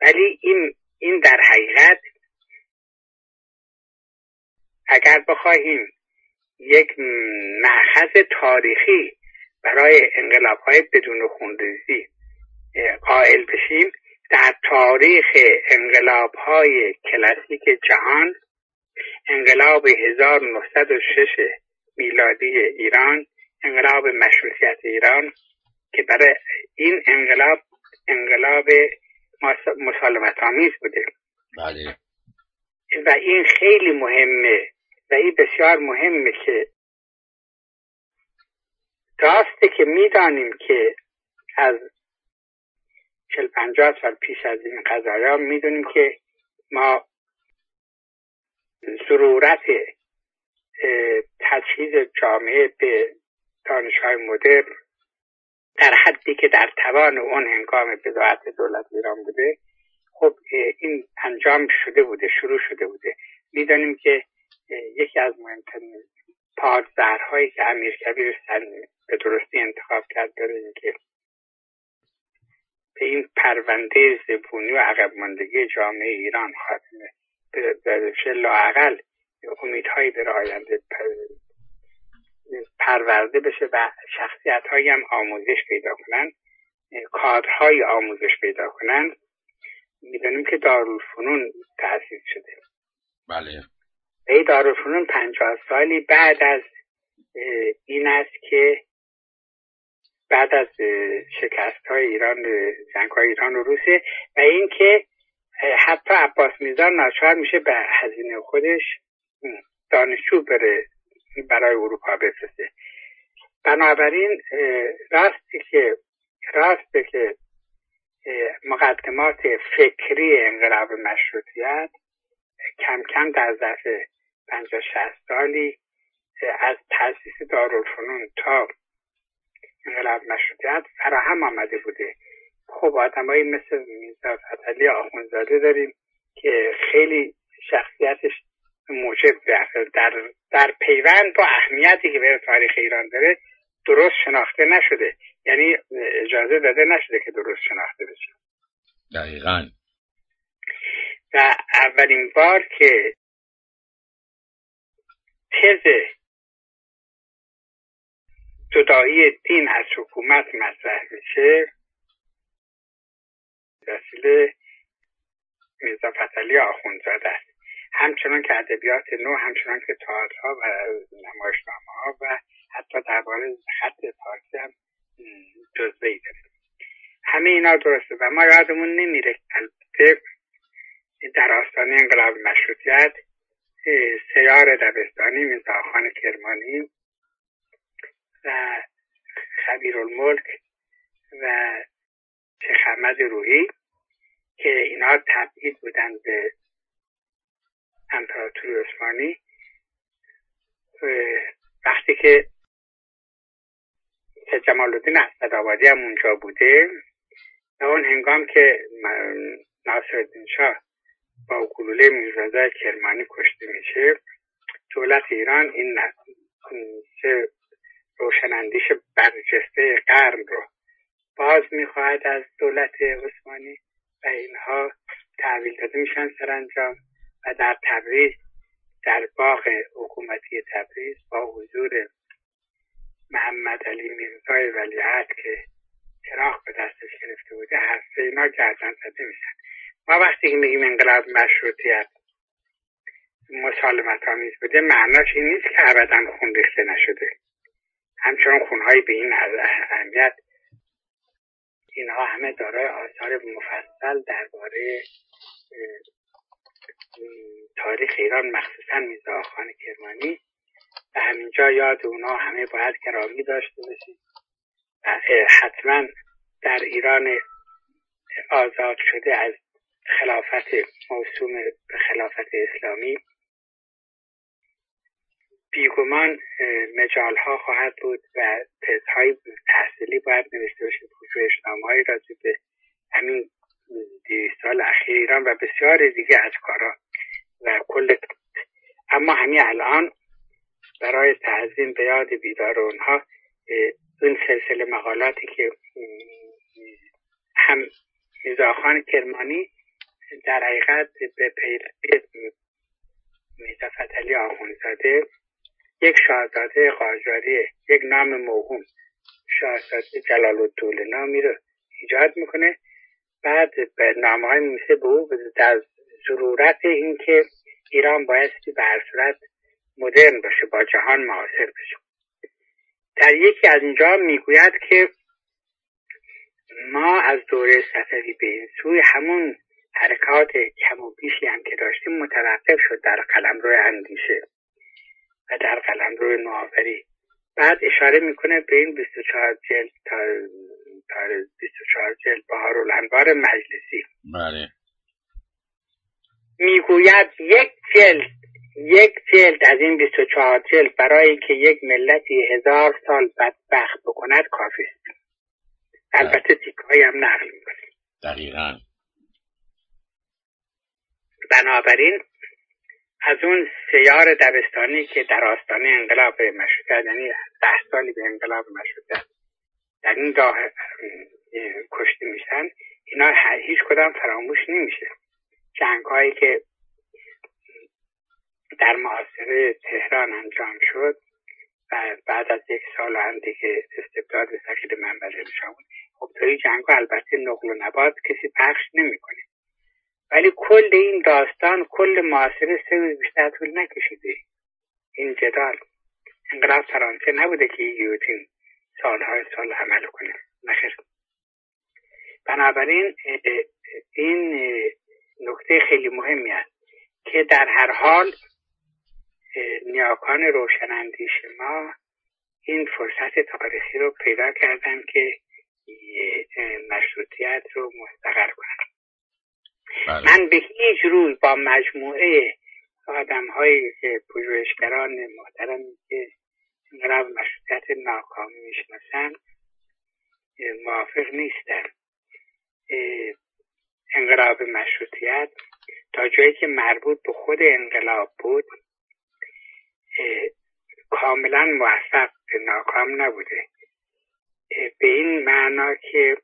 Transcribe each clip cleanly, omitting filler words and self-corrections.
ولی این در حقیقت اگر بخواهیم یک مأخذ تاریخی برای انقلاب‌های بدون خونریزی قائل بشیم، در تاریخ انقلاب‌های کلاسیک جهان، انقلاب 1906 میلادی ایران، انقلاب مشروطیت ایران که برای این انقلاب مسالمت آمیز بوده. بله. و این خیلی مهمه و این بسیار مهمه که راسته که میدانیم که از 40-50 سال پیش از این قضایا میدونیم که ما ضرورت تجهیز جامعه به دانش‌های مدرن در حدی که در توان اون هنگام بداعت دولت ایران بوده، خب این انجام شده بوده، شروع شده بوده. میدانیم که یکی از مهمترین پادزرهایی که امیرکبیر به درستی انتخاب کرد برای اینکه به این پرونده زبونی و عقب ماندگی جامعه ایران خاتمه بشه، لااقل امیدهایی در آینده پرورده بشه و شخصیت‌هایی هم آموزش پیدا کنن، کادرهای آموزش پیدا کنن. میدونیم که دارالفنون تأسیس شده. بله. این دارالفنون 50 سالی بعد از این است که بعد از شکست‌های ایران، جنگ‌های ایران و روسیه، و این که حتی عباس میرزا ناچار میشه به هزینه خودش دانشجو برای اروپا بفرسته. بنابراین راسته که مقدمات فکری انقلاب مشروطیت کم کم در ظرف 50-60 سالی از تأسیس دارالفنون تا انقلاب مشروطیت فراهم آمده بوده. خب آدمایی مثل میرزا فتحعلی آخوندزاده داریم که خیلی شخصیتش موجب در پیوند با اهمیتی که برای تاریخ ایران داره درست شناخته نشده، یعنی اجازه داده نشده که درست شناخته بشه. دقیقاً. و اولین بار که تز جدایی دین از حکومت مطرح میشه وسیله میرزا فتحعلی آخوندزاده است. همچنان که ادبیات نو، همچنان که تئاترها و نمایشنامه‌ها و حتی درباره خط فارسی هم جزوه‌ای داره. همه اینا درسته و ما یادمون نمیره البته در آستانه انقلاب مشروطیت سیار دبستانی میرزاخان کرمانی و خبیرالملک و شیخ احمد روحی که اینا تبعید بودن به امپراتوری عثمانی، وقتی که جمال الدین اسدآبادی هم اونجا بوده و اون هنگام که ناصرالدین شاه با گلوله میرزا کرمانی کشته میشه، دولت ایران این روشنندیش برجسته قرن رو باز میخواهد از دولت عثمانی و اینها تحویل داده میشن سرانجام و در تبریز، در باغ حکومتی تبریز با حضور محمد علی میرزای ولیعهد که چراغ به دستش گرفته بوده، هر سه اینا گردن زده میشن. ما وقتی که میگیم انقلاب مشروطیت مسالمت آمیز بوده، معناش این نیست که ابدا خون ریخته نشده. همچنان خونهایی به این اهمیت، اینها همه دارای آثار مفصل درباره تاریخ ایران، مخصوصا میرزاخان کرمانی، و همینجا یاد اونا همه باید گرامی داشته باشیم. حتما در ایران آزاد شده از خلافت موسوم به خلافت اسلامی بیگمان مجالها خواهد بود و تزهای تحصیلی باید نوشته بشه، پژوهشنامه‌هایی راجع به همین 200 سال اخیر ایران و بسیار دیگه از کارا و کل. اما همین الان برای تعظیم به یاد بیدار اونها این سلسله مقالاتی که هم میرزاخان کرمانی در حقیقت به پیروی میرزا فتحعلی آخوندزاده یک شاهزاده قاجاری، یک نام موهوم شاهزاده جلال‌الدوله نامی رو ایجاد میکنه. بعد به نامه‌های میسه به او در ضرورت اینکه ایران بایستی به هر صورت مدرن باشه، با جهان معاصر بشه. در یکی از اینجا میگوید که ما از دوره صفوی به این سوی همون حرکات کم و بیشی هم که داشتیم متوقف شد در قلمرو اندیشه و در قلمرو نوآوری. بعد اشاره میکنه به این 24 جلد تا 24 جلد بهارالانوار مجلسی. بله. میگوید یک جلد از این 24 جلد برای اینکه یک ملتی 1000 سال بدبخت بکند کافی است. البته تیکه‌ای هم نقل میکنه. دقیقاً. بنابراین از اون سیار دبستانی که در آستانه انقلاب مشروطیت، یعنی 10 سالی به انقلاب مشروطیت در این راه کشته میشن، اینا هیچ کدام فراموش نمیشه. جنگ‌هایی که در محاصره تهران انجام شد و بعد از 1 سال هم دیگه استبداد ثقیل منبع شاه بود. خب توی جنگ‌ها البته نقل و نبات کسی پخش نمی‌کنه، ولی کل این داستان، کل محاصره 3 روز بیشتر طول نکشیده. این جدال انقلاب فرانسه نبوده که گیوتین سالهای سال عمل کنه، نخیر. بنابراین این نکته خیلی مهمی است که در هر حال نیاکان روشناندیش ما این فرصت تاریخی رو پیدا کردن که مشروطیت رو مستقر کنن. من به هیچ روی با مجموعه آدم‌هایی که پژوهشگران محترمی که انقلاب مشروطیت ناکام میشناسن موافق نیستم. انقلاب مشروطیت تا جایی که مربوط به خود انقلاب بود کاملا موفق، ناکام نبوده. به این معنا که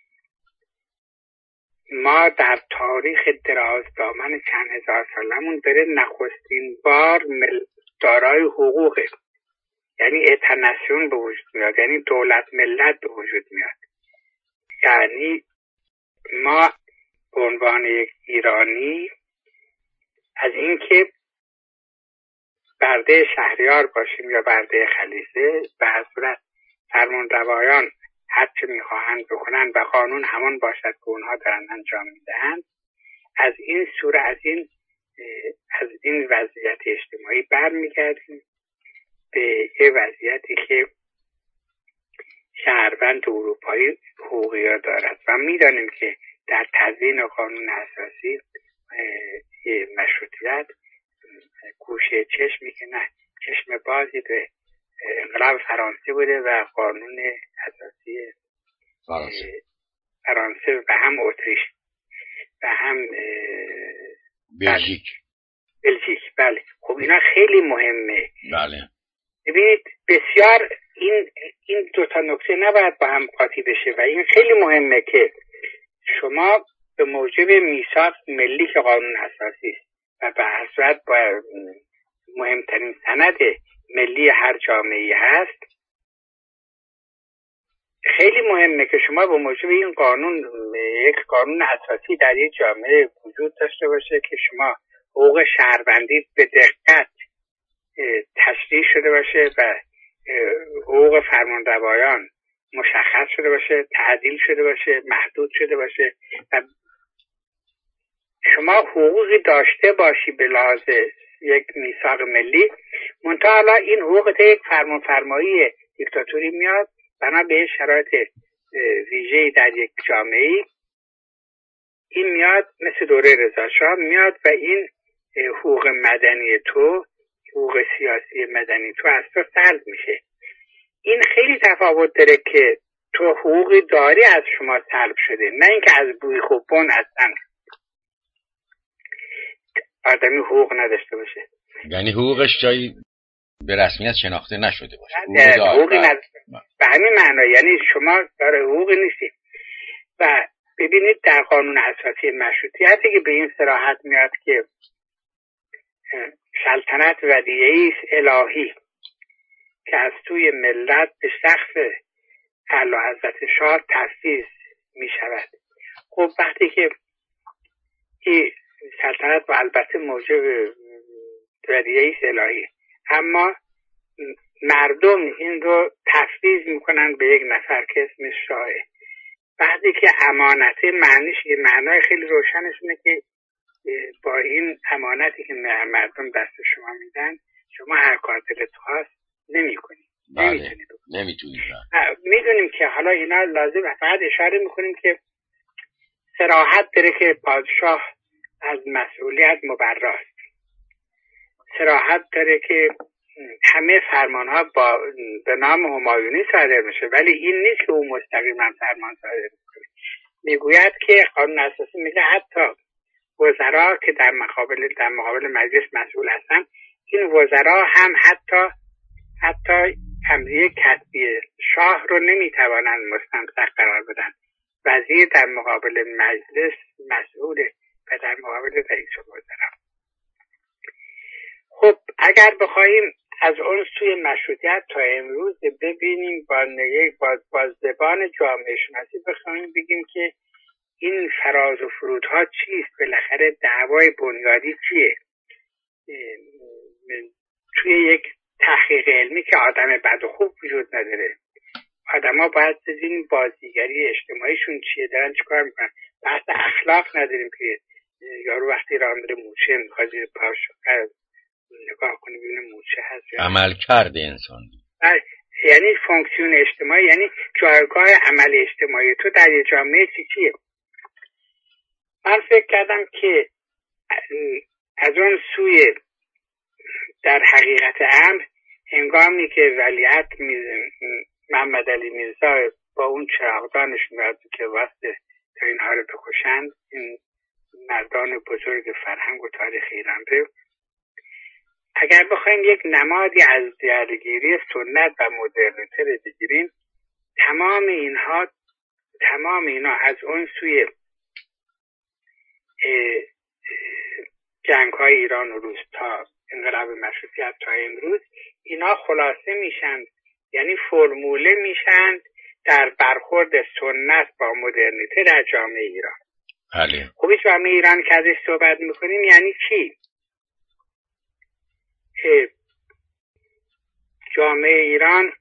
ما در تاریخ دراز دامن چند هزار سالمون داره نخستین بار دارای حقوقه، یعنی اتناسیون به وجود میاد، یعنی دولت ملت به وجود میاد. یعنی ما به عنوان یک ایرانی از اینکه برده شهریار باشیم یا برده خلیفه، به هر صورت فرمانروایان هر چه میخواهند بکنند و قانون همان باشد که اونها دارن انجام میدهند، از این سوره، از این وضعیت اجتماعی برمیگردیم به یه وضعیتی که شهروند اروپایی حقوقی دارد و میدانیم که در تدوین قانون اساسی مشروطیت گوشه چشمی که نه، چشم بازی به انقلاب فرانسه بوده و قانون اساسی فرانسه و هم اتریش و هم بلژیک. بله. خب اینا خیلی مهمه. بله. ببینید بسیار این 2 تا نکته نباید با هم قاطی بشه و این خیلی مهمه که شما به موجب میثاق ملی که قانون اساسی است و به هر صورت با مهمترین سند ملی هر جامعه‌ای هست، خیلی مهمه که شما به موجب این قانون، یک قانون اساسی در یک جامعه وجود داشته باشه که شما حقوق شهروندی به دقت تشریح شده باشه و حقوق فرمانروایان مشخص شده باشه، تعدیل شده باشه، محدود شده باشه و شما حقوقی داشته باشی به لحاظ یک میثاق ملی. منتها حالا این حقوق تا یک فرمانفرمایی دیکتاتوری میاد، بنا به شرایط ویژه‌ای در یک جامعه این میاد، مثل دوره رضاشاه میاد و این حقوق مدنی تو، حقوق سیاسی مدنی تو از تو سلب میشه. این خیلی تفاوت داره که تو حقوقی داری از شما سلب شده، نه اینکه از بوی خوب بون اصلا آدمی حقوق نداشته باشه، یعنی حقوقش جایی به رسمیت شناخته نشده باشه. حقوقی نداشته به همین معنا، یعنی شما داره حقوقی نیستی. و ببینید در قانون اساسی مشروطیت که به این صراحت میاد که سلطنت ودیعه است الهی که از سوی ملت به شخص اعلی حضرت شاه تفویض می شود. خب وقتی که این سلطنت و البته موجب ودیعه است الهی، اما مردم این رو تفویض میکنن به یک نفر که اسمش شاهه. وقتی که امانته معنای خیلی روشنش اینه که با این امانتی که مردم دست شما میدن شما هر کار دلت خواست نمی‌کنید. نمیتونید. میدونیم که حالا اینا لازم، فقط اشاره میکنیم که صراحت داره که پادشاه از مسئولیت مبراست. صراحت داره که همه فرمانها به نام همایونی صادر میشه، ولی این نیست که او مستقیما فرمان صادر میکنه. میگوید که قانون اساسی میگه حتی وزرا که در مقابل مجلس مسئول هستن، این وزرا هم حتی امضیه کتبی شاه رو نمیتوانند مستمسک قرار بدن. وزیر در مقابل مجلس مسئوله و در مقابل رئیس الوزراء. خب اگر بخوایم از اون سوی مشروطیت تا امروز ببینیم، با زبان جامعه شناسی بخوایم بگیم که این فراز و فرودها چیست، بالاخره دعوای بنیادی چیه. توی یک تحقیق علمی که آدم بد و خوب وجود نداره، آدم ها باید ببینیم بازیگری اجتماعیشون چیه، دارن چیکار میکنن. بحث اخلاق نداریم که یارو وقتی راه میره موچه میخواد زیر پاش نگاه کنه ببینه موچه هست. عمل کرده انسان، یعنی فونکسیون اجتماعی، یعنی جایگاه عمل اجتماعی تو در یه جامعه چیه. من فکر کردم که از اون سوی در حقیقت امر هنگامی که ولیعهد محمد علی میرزا با اون چراغدانش میاد که واسه تا اینها رو بکشند، این مردان بزرگ فرهنگ و تاریخ ایران رو، اگر بخوایم یک نمادی از درگیری سنت و مدرنیته رو بگیریم، تمام اینا از اون سوی جنگ های ایران و روس تا انقلاب مشروطیت تا امروز، اینا خلاصه میشن، یعنی فرموله میشن در برخورد سنت با مدرنیته در جامعه ایران. بله. خوبی جامعه ایران که ازش صحبت میکنیم یعنی چی؟ جامعه ایران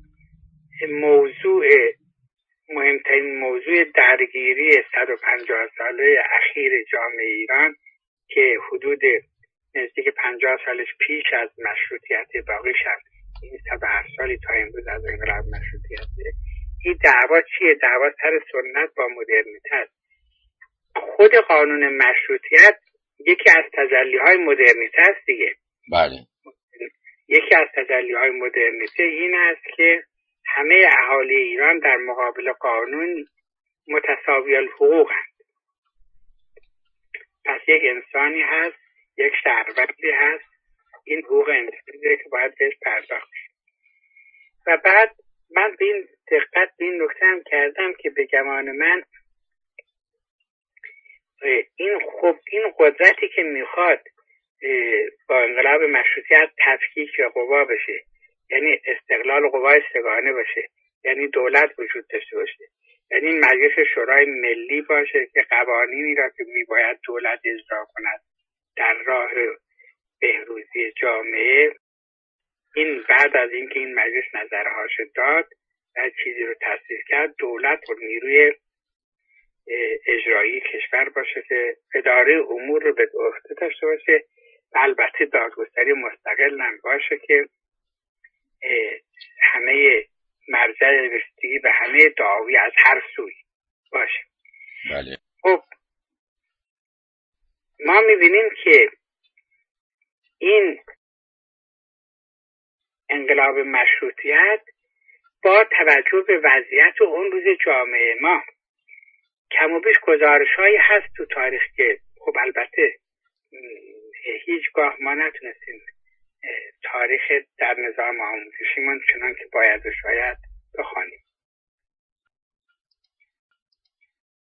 مهمترین موضوع درگیری 150 ساله اخیر جامعه ایران که حدود نزدیک 50 سالش پیش از مشروطیت باقی شد، این 108 سالی تا امروز از انقلاب مشروطیت، این دعوا چیه؟ دعوا سر سنت با مدرنیته است. خود قانون مشروطیت یکی از تجلی‌های مدرنیته است دیگه. بله. یکی از تجلی‌های مدرنیته این است که همه اهالی ایران در مقابل قانون متساوی الحقوقند. پس یک انسانی هست، یک شهروندی هست، این حقوق انسانی که باید بهش پرداخت بشه. و بعد من به این دقت به این نکته هم کردم که به گمان من این قدرتی که میخواد با انقلاب مشروطیت تفکیک قوا بشه، یعنی استقلال قوای سگانه باشه، یعنی دولت وجود داشته باشه، یعنی مجلس شورای ملی باشه که قوانینی را که میباید دولت اجرا کند در راه بهروزی جامعه، این بعد از اینکه این مجلس نظرهاش داد و چیزی رو تصویب کرد، دولت و نیروی اجرایی کشور باشه که اداره امور رو به عهده داشته باشه و البته دادگستری مستقل هم باشه که همه مرجع رسیدگی به همه دعاوی از هر سوی باشه. بله. خب ما میبینیم که این انقلاب مشروطیت با توجه به وضعیت اون روز جامعه ما کم و بیش گزارش‌هایی هست تو تاریخ که خب البته هیچگاه ما نتونستیم تاریخ در نظام آموزشیمون چنان که باید و شاید بخوانیم.